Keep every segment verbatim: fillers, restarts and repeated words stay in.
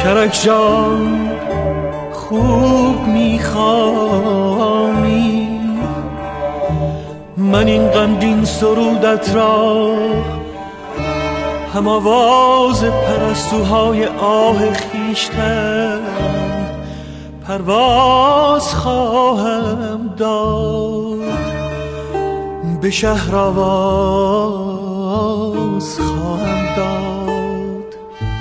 کرک جان خوب میخوانی، من این غمگین سرودت را هم آواز پرستوهای آه خویشتن پرواز خواهم داد، به شهر آواز خواهم داد.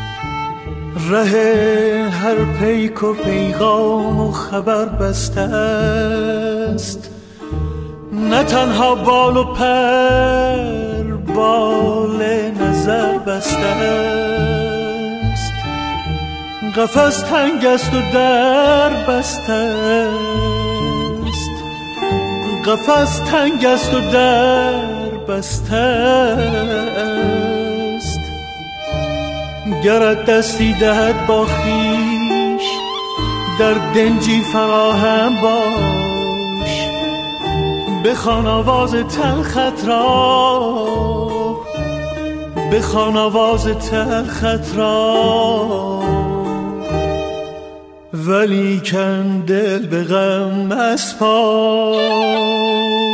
ره هر پیک و پیغام و خبر بسته است، نه تنها بال و پر بال نظر بسته است. قفس تنگ است و در بسته است، قفس تنگ است و در بسته است. گرت دستی دهد با خویش در دنجی فراهم باش، بخوان آواز تلخت را، بخوان آواز تلخت را. ولیکن دل به غم مسپار.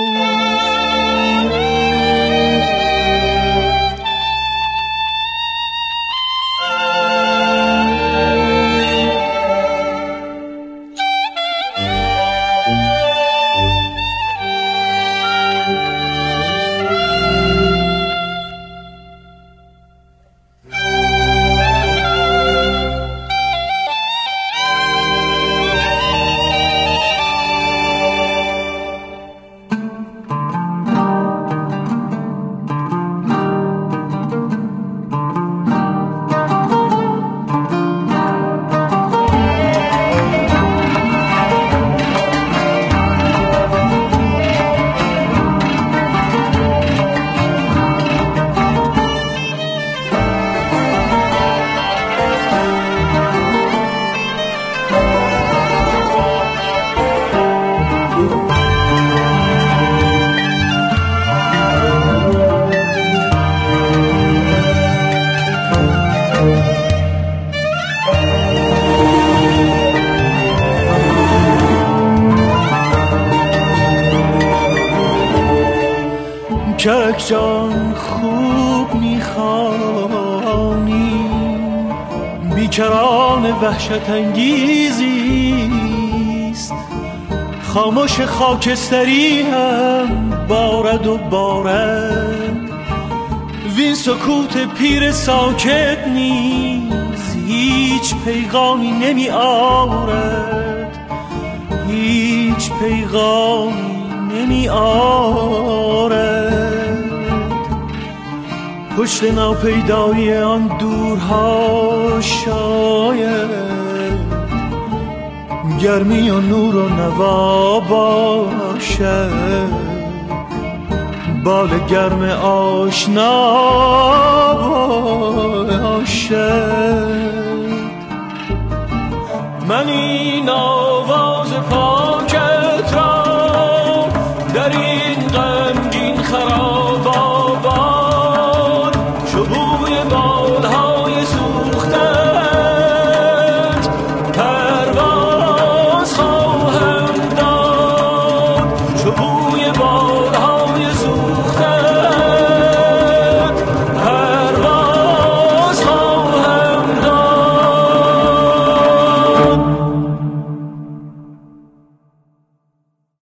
کرک جان خوب میخوانی، بیکران وحشت انگیزیست. خاموش خاکستری هم بارد و بارد، وین سکوت پیر ساکت نیز هیچ پیغامی نمی آورد، هیچ پیغامی نمی آورد. پشت ناپیدای آن دورها شاید گرمی و نور و نوا باشد، بال گرم آشنا باشد. من این آواز پا